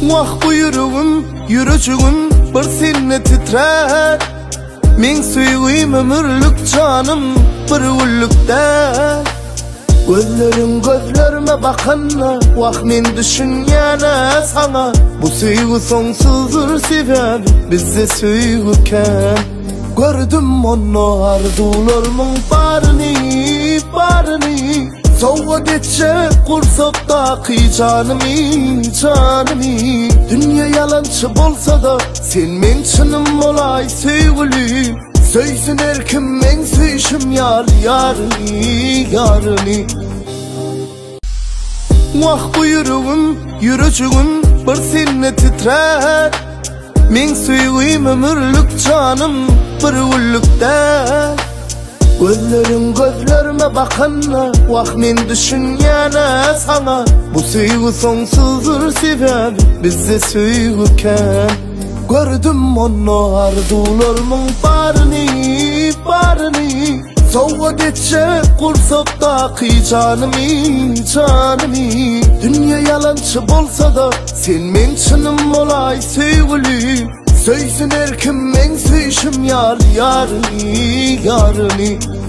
Vah buyruğum, yürücüğüm bir seni titrer. Men süýgüm ömürlük canım bir güllükde. Gözlerime bakana, vah men düşünýäne sana. Bu süýgü soňsuzdur sebäbi bizde süýgüken. Gördüm onu arzularımın baryny. Sowgat etjek gursakdaky canymı. Dünya yalançı bolsa da sen men çynym bolay söýgülüm. Söýsün erkim men süýşüm ýaryny. Vah buyruğum, yürücüğüm bir seni titrer. Men süýgüm ömürlük canım bir güllükde. Gözlerime bakana, vah men düşünýäne sana. Bu süýgü soňsuzdur sebäbi bizde süýgüken. Gördüm onu arzularımın baryny. Sowgat etjek gursakdaky canymı. Dünya yalançı bolsa da sen men çynym bolay söýgülüm. Söýsün erkim men süýşüm ýaryny.